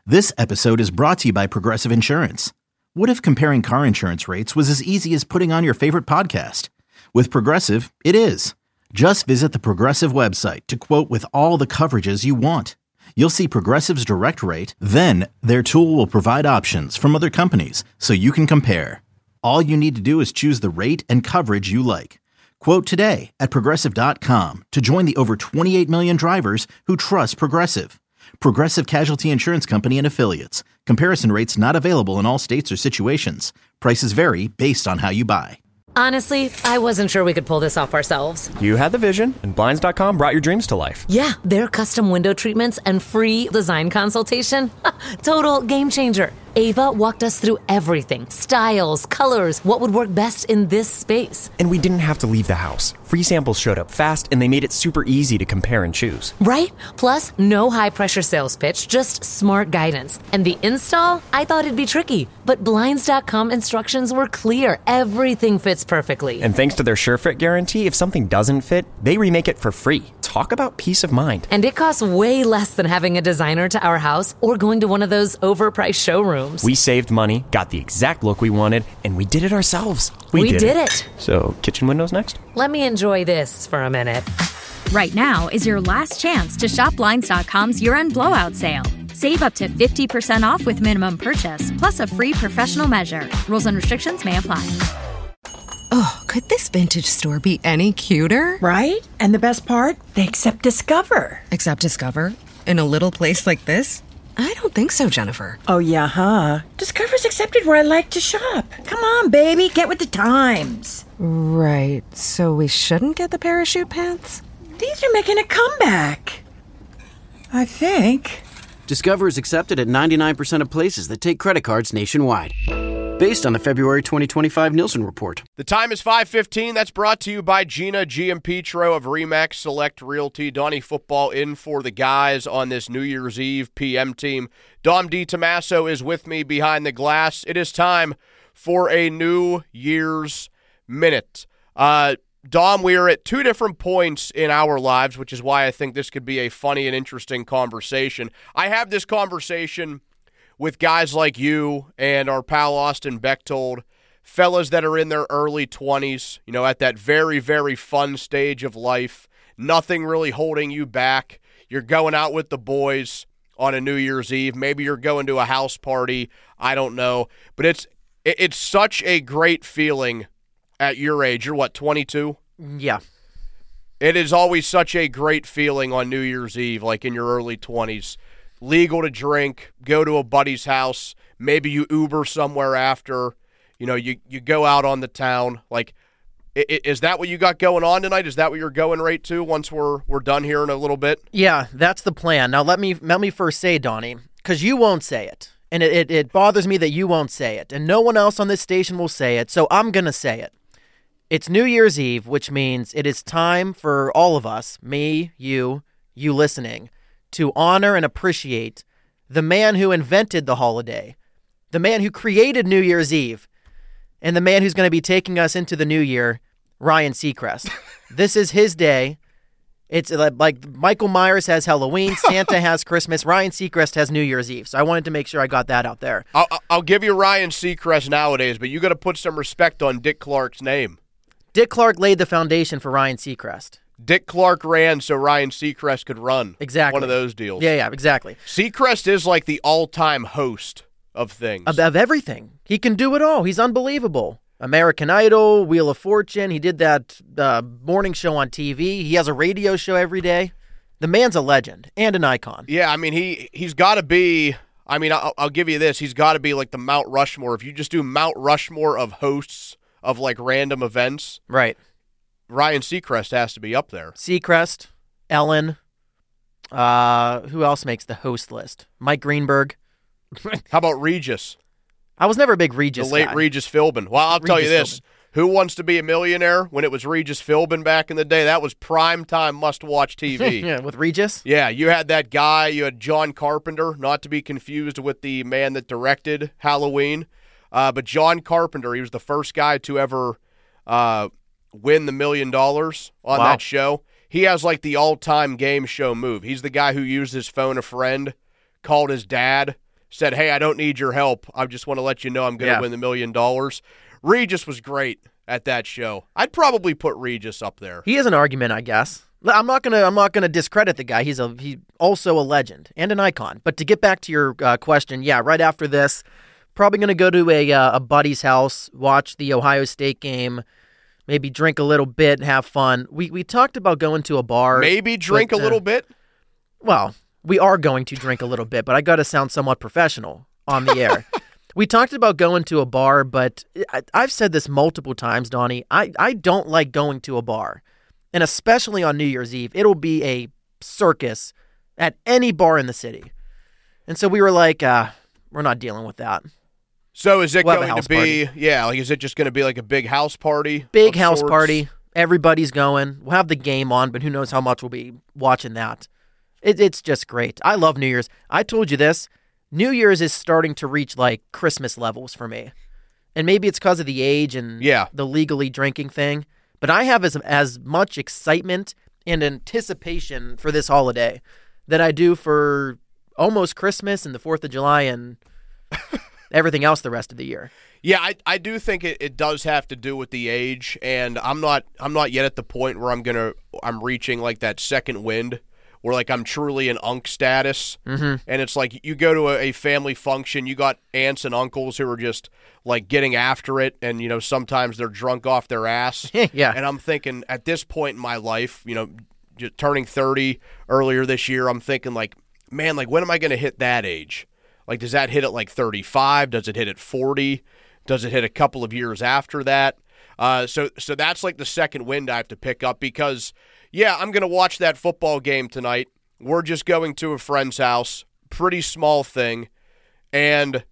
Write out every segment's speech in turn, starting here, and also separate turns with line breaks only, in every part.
This episode is brought to you by Progressive Insurance. What if comparing car insurance rates was as easy as putting on your favorite podcast? With Progressive, it is. Just visit the Progressive website to quote with all the coverages you want. You'll see Progressive's direct rate, then their tool will provide options from other companies so you can compare. All you need to do is choose the rate and coverage you like. Quote today at Progressive.com to join the over 28 million drivers who trust Progressive. Progressive Casualty Insurance Company and Affiliates. Comparison rates not available in all states or situations. Prices vary based on how you buy.
Honestly, I wasn't sure we could pull this off ourselves.
You had the vision, and Blinds.com brought your dreams to life.
Yeah, their custom window treatments and free design consultation. Total game changer. Ava walked us through everything. Styles, colors, what would work best in this space.
And we didn't have to leave the house. Free samples showed up fast, and they made it super easy to compare and choose.
Right? Plus, no high-pressure sales pitch, just smart guidance. And the install? I thought it'd be tricky. But Blinds.com instructions were clear. Everything fits perfectly.
And thanks to their SureFit guarantee, if something doesn't fit, they remake it for free. Talk about peace of mind.
And it costs way less than having a designer to our house or going to one of those overpriced showrooms.
We saved money, got the exact look we wanted, and we did it ourselves.
We did it.
So, kitchen windows next?
Let me enjoy this for a minute.
Right now is your last chance to shop Blinds.com's year-end blowout sale. Save up to 50% off with minimum purchase, plus a free professional measure. Rules and restrictions may apply.
Oh, could this vintage store be any cuter?
Right? And the best part? They accept Discover.
Accept Discover? In a little place like this? I don't think so, Jennifer.
Oh, yeah, huh? Discover's accepted where I like to shop. Come on, baby, get with the times.
Right, so we shouldn't get the parachute pants?
These are making a comeback. I think.
Discover is accepted at 99% of places that take credit cards nationwide. Based on the February 2025 Nielsen report.
The time is 5:15. That's brought to you by Gina Giampetro of RE/MAX Select Realty. Donnie Football in for the guys on this New Year's Eve PM team. Dom DiTomaso is with me behind the glass. It is time for a New Year's Minute. Dom, we are at two different points in our lives, which is why I think this could be a funny and interesting conversation. I have this conversation with guys like you and our pal Austin Bechtold, fellas that are in their early 20s, at that very, very fun stage of life, nothing really holding you back. You're going out with the boys on a New Year's Eve. Maybe you're going to a house party. I don't know. But it's such a great feeling at your age. You're what, 22?
Yeah.
It is always such a great feeling on New Year's Eve, like in your early 20s. Legal to drink, go to a buddy's house, maybe you Uber somewhere after, you go out on the town. Like, is that what you got going on tonight? Is that what you're going right to once we're done here in a little bit?
Yeah, that's the plan. Now let me first say, Donnie, because you won't say it, and it bothers me that you won't say it, and no one else on this station will say it, so I'm going to say it. It's New Year's Eve, which means it is time for all of us, me, you listening, to honor and appreciate the man who invented the holiday, the man who created New Year's Eve, and the man who's going to be taking us into the new year, Ryan Seacrest. This is his day. It's like Michael Myers has Halloween, Santa has Christmas, Ryan Seacrest has New Year's Eve. So I wanted to make sure I got that out there.
I'll give you Ryan Seacrest nowadays, but you got to put some respect on Dick Clark's name.
Dick Clark laid the foundation for Ryan Seacrest.
Dick Clark ran so Ryan Seacrest could run.
Exactly.
One of those deals.
Yeah, exactly.
Seacrest is like the all-time host of things.
Of everything. He can do it all. He's unbelievable. American Idol, Wheel of Fortune. He did that morning show on TV. He has a radio show every day. The man's a legend and an icon.
Yeah, I mean, he's got to be, I'll give you this. He's got to be like the Mount Rushmore. If you just do Mount Rushmore of hosts of like random events.
Right.
Ryan Seacrest has to be up there.
Seacrest, Ellen, who else makes the host list? Mike Greenberg.
How about Regis?
I was never a big Regis
The late
guy.
Regis Philbin. Well, I'll tell you this.
Philbin.
Who Wants to Be a Millionaire? When it was Regis Philbin back in the day, that was prime time must-watch TV.
Yeah, with Regis?
Yeah, you had that guy. You had John Carpenter, not to be confused with the man that directed Halloween. But John Carpenter, he was the first guy to ever win the $1 million on that show. He has like the all-time game show move. He's the guy who used his phone a friend, called his dad, said, hey, I don't need your help. I just want to let you know I'm going to win the $1 million. Regis was great at that show. I'd probably put Regis up there.
He has an argument, I guess. I'm not gonna discredit the guy. He's also a legend and an icon. But to get back to your question, yeah, right after this, probably gonna go to a buddy's house, watch the Ohio State game, maybe drink a little bit, have fun. We talked about going to a bar.
Maybe drink a little bit?
Well, we are going to drink a little bit, but I got to sound somewhat professional on the air. We talked about going to a bar, but I've said this multiple times, Donnie. I don't like going to a bar, and especially on New Year's Eve. It'll be a circus at any bar in the city. And so we were like, we're not dealing with that.
So is it going to be, is it just going to be like a big house party?
Big house party. Everybody's going. We'll have the game on, but who knows how much we'll be watching that. It's just great. I love New Year's. I told you this. New Year's is starting to reach like Christmas levels for me. And maybe it's because of the age and the legally drinking thing. But I have as much excitement and anticipation for this holiday that I do for almost Christmas and the 4th of July and everything else the rest of the year.
Yeah, I do think it does have to do with the age, and I'm not yet at the point where I'm reaching like that second wind, where like I'm truly in unk status, and it's like you go to a family function, you got aunts and uncles who are just like getting after it, and sometimes they're drunk off their ass.
Yeah,
and I'm thinking at this point in my life, just turning 30 earlier this year, I'm thinking like, man, like when am I going to hit that age? Like, does that hit at like 35? Does it hit at 40? Does it hit a couple of years after that? So that's like the second wind I have to pick up because, I'm going to watch that football game tonight. We're just going to a friend's house, pretty small thing, and,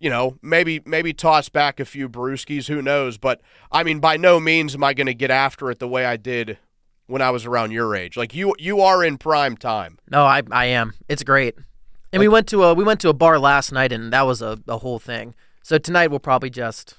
maybe toss back a few brewskis, who knows? But, I mean, by no means am I going to get after it the way I did when I was around your age. Like, you are in prime time.
No, I am. It's great. And we went to a bar last night, and that was a whole thing. So tonight we'll probably just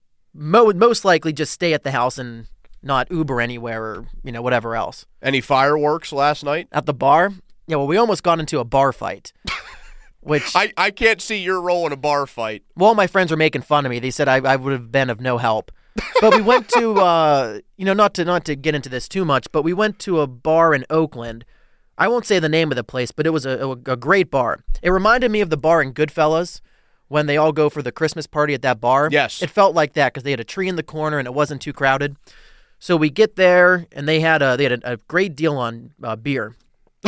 most likely just stay at the house and not Uber anywhere or whatever else.
Any fireworks last night
at the bar? Yeah, well, we almost got into a bar fight. Which
I can't see your role in a bar fight.
Well, my friends were making fun of me. They said I would have been of no help. But we went to not to get into this too much, but we went to a bar in Oakland. I won't say the name of the place, but it was a great bar. It reminded me of the bar in Goodfellas when they all go for the Christmas party at that bar.
Yes.
It felt like that because they had a tree in the corner and it wasn't too crowded. So we get there and they had a great deal on beer.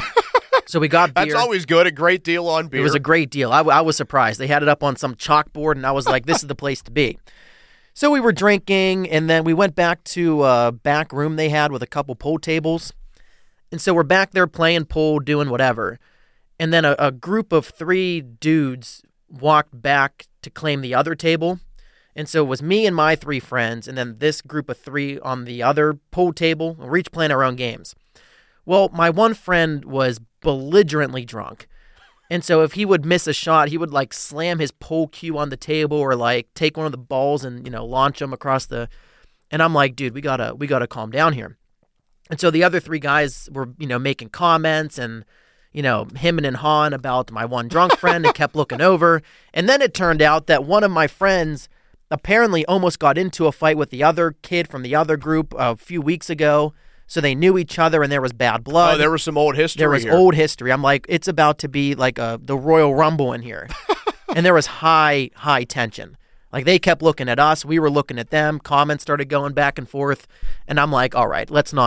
So we got beer.
That's always good, a great deal on beer.
It was a great deal. I was surprised. They had it up on some chalkboard and I was like, this is the place to be. So we were drinking and then we went back to a back room they had with a couple pool tables. And so we're back there playing pool, doing whatever. And then a group of 3 dudes walked back to claim the other table. And so it was me and my 3 friends, and then this group of 3 on the other pool table. We're each playing our own games. Well, my one friend was belligerently drunk. And so if he would miss a shot, he would like slam his pool cue on the table or like take one of the balls and, launch them across the... And I'm like, dude, we gotta calm down here. And so the other 3 guys were, making comments and, hemming and hawing about my one drunk friend and kept looking over. And then it turned out that one of my friends apparently almost got into a fight with the other kid from the other group a few weeks ago. So they knew each other and there was bad blood.
Oh, there was some old history.
There was old history. I'm like, it's about to be like the Royal Rumble in here. And there was high tension. Like they kept looking at us. We were looking at them. Comments started going back and forth. And I'm like, all right, let's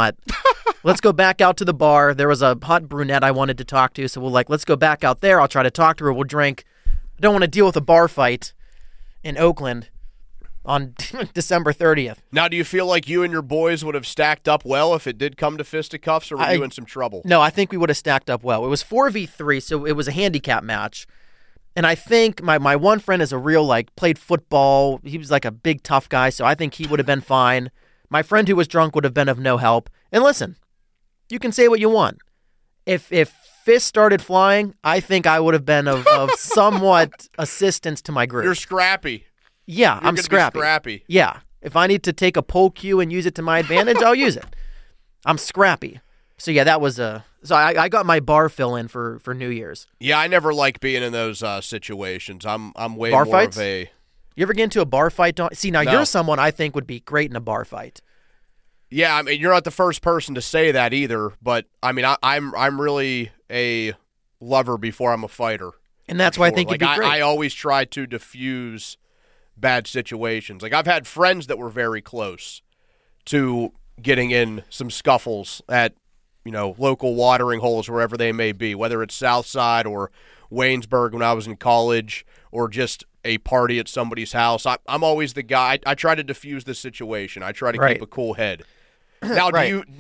go back out to the bar. There was a hot brunette I wanted to talk to. So let's go back out there. I'll try to talk to her. We'll drink. I don't want to deal with a bar fight in Oakland on December 30th.
Now, do you feel like you and your boys would have stacked up well if it did come to fisticuffs, or were you in some trouble?
No, I think we would have stacked up well. It was 4v3, so it was a handicap match. And I think my one friend is a real, played football. He was like a big, tough guy, so I think he would have been fine. My friend who was drunk would have been of no help. And listen, you can say what you want. If fists started flying, I think I would have been of somewhat assistance to my group.
You're scrappy.
Yeah, I'm scrappy. Yeah. If I need to take a pole cue and use it to my advantage, I'll use it. I'm scrappy. So yeah, that was so I got my bar fill in for New Year's.
Yeah, I never like being in those situations. I'm way
bar
more
fights?
of a.
You ever get into a bar fight? See, now
No.
you're someone I think would be great in a bar fight.
Yeah, I mean, you're not the first person to say that either, but I mean, I'm really a lover before I'm a fighter.
And that's why I think you'd be great.
I always try to diffuse bad situations. Like, I've had friends that were very close to getting in some scuffles at, local watering holes, wherever they may be, whether it's Southside or Waynesburg when I was in college or just a party at somebody's house. I'm always the guy. I try to diffuse the situation. I try to keep a cool head. Now,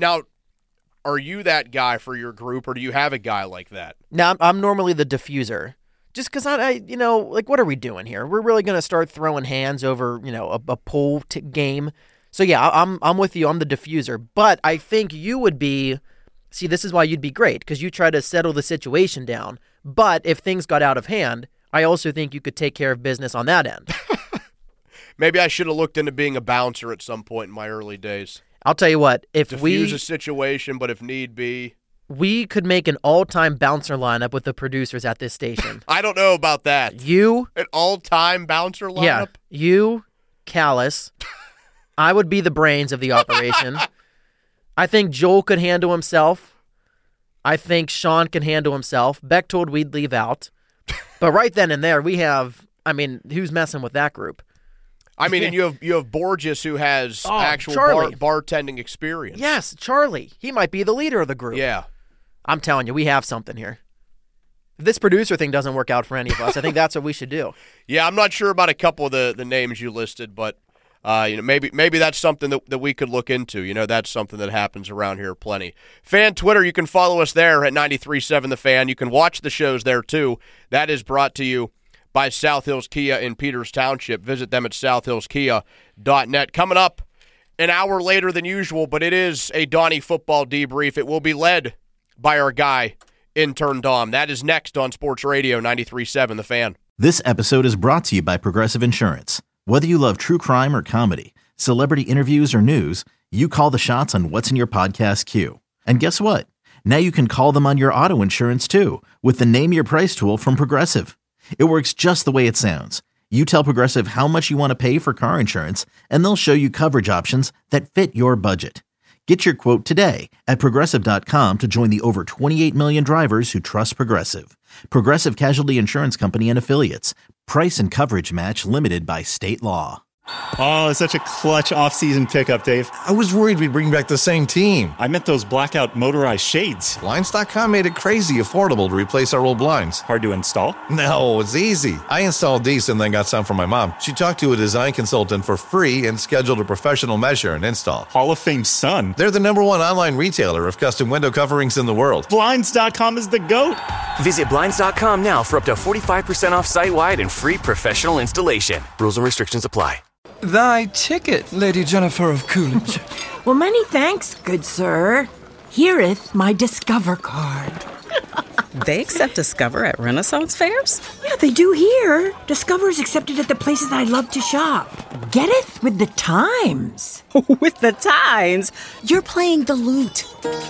are you that guy for your group, or do you have a guy like that?
Now, I'm normally the diffuser. Just because what are we doing here? We're really going to start throwing hands over, a pool game. So yeah, I'm with you. I'm the diffuser. But I think you would be. See, this is why you'd be great, because you try to settle the situation down. But if things got out of hand, I also think you could take care of business on that end.
Maybe I should have looked into being a bouncer at some point in my early days.
I'll tell you what,
Diffuse a situation, but if need be.
We could make an all-time bouncer lineup with the producers at this station.
I don't know about that.
An
all-time bouncer lineup?
Yeah, you, Callis. I would be the brains of the operation. I think Joel could handle himself. I think Sean can handle himself. Beck told we'd leave out. But right then and there, we have, who's messing with that group?
And you have Borges, who has actual bartending experience.
Yes, Charlie. He might be the leader of the group.
Yeah.
I'm telling you, we have something here. If this producer thing doesn't work out for any of us, I think that's what we should do.
Yeah, I'm not sure about a couple of the names you listed, but maybe that's something that we could look into. That's something that happens around here plenty. Fan Twitter, you can follow us there at 93.7 The Fan. You can watch the shows there, too. That is brought to you by South Hills Kia in Peters Township. Visit them at southhillskia.net. Coming up an hour later than usual, but it is a Donnie football debrief. It will be led by our guy, Intern Dom. That is next on Sports Radio 93.7 The Fan.
This episode is brought to you by Progressive Insurance. Whether you love true crime or comedy, celebrity interviews or news, you call the shots on what's in your podcast queue. And guess what? Now you can call them on your auto insurance too with the Name Your Price tool from Progressive. It works just the way it sounds. You tell Progressive how much you want to pay for car insurance, and they'll show you coverage options that fit your budget. Get your quote today at Progressive.com to join the over 28 million drivers who trust Progressive. Progressive Casualty Insurance Company and Affiliates. Price and coverage match limited by state law.
Oh, it's such a clutch off-season pickup, Dave.
I was worried we'd bring back the same team.
I meant those blackout motorized shades.
Blinds.com made it crazy affordable to replace our old blinds.
Hard to install?
No, it's easy. I installed these and then got some from my mom. She talked to a design consultant for free and scheduled a professional measure and install.
Hall of Fame son.
They're the #1 online retailer of custom window coverings in the world.
Blinds.com is the GOAT.
Visit Blinds.com now for up to 45% off site-wide and free professional installation. Rules and restrictions apply.
Thy ticket, Lady Jennifer of Coolidge.
Well, many thanks, good sir. Here'th my Discover card.
They accept Discover at Renaissance fairs?
Yeah, they do here. Discover is accepted at the places I love to shop. Getteth with the times.
With the times? You're playing the lute.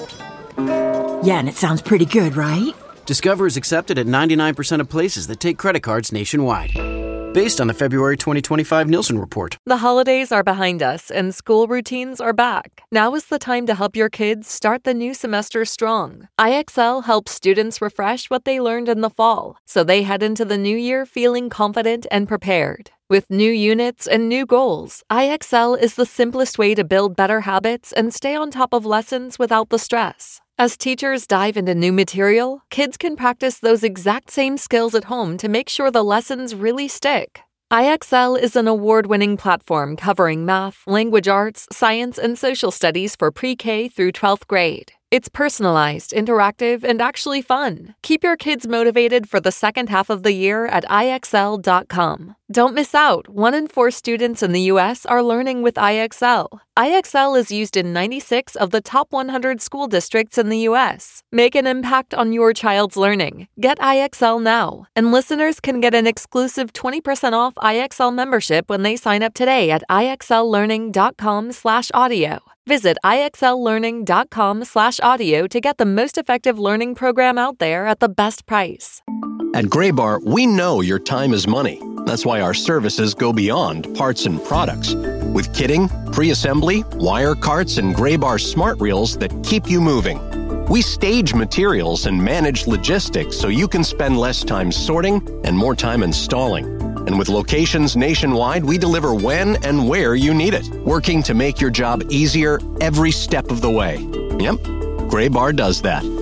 Yeah, and it sounds pretty good, right?
Discover is accepted at 99% of places that take credit cards nationwide. Based on the February 2025 Nielsen report.
The holidays are behind us and school routines are back. Now is the time to help your kids start the new semester strong. IXL helps students refresh what they learned in the fall, so they head into the new year feeling confident and prepared. With new units and new goals, IXL is the simplest way to build better habits and stay on top of lessons without the stress. As teachers dive into new material, kids can practice those exact same skills at home to make sure the lessons really stick. IXL is an award-winning platform covering math, language arts, science, and social studies for pre-K through 12th grade. It's personalized, interactive, and actually fun. Keep your kids motivated for the second half of the year at IXL.com. Don't miss out. 1 in 4 students in the U.S. are learning with IXL. IXL is used in 96 of the top 100 school districts in the U.S. Make an impact on your child's learning. Get IXL now. And listeners can get an exclusive 20% off IXL membership when they sign up today at IXLlearning.com/audio. Visit IXLLearning.com/audio to get the most effective learning program out there at the best price.
At Graybar, we know your time is money. That's why our services go beyond parts and products. With kitting, pre-assembly, wire carts, and Graybar smart reels that keep you moving. We stage materials and manage logistics so you can spend less time sorting and more time installing. And with locations nationwide, we deliver when and where you need it, working to make your job easier every step of the way. Yep, Graybar does that.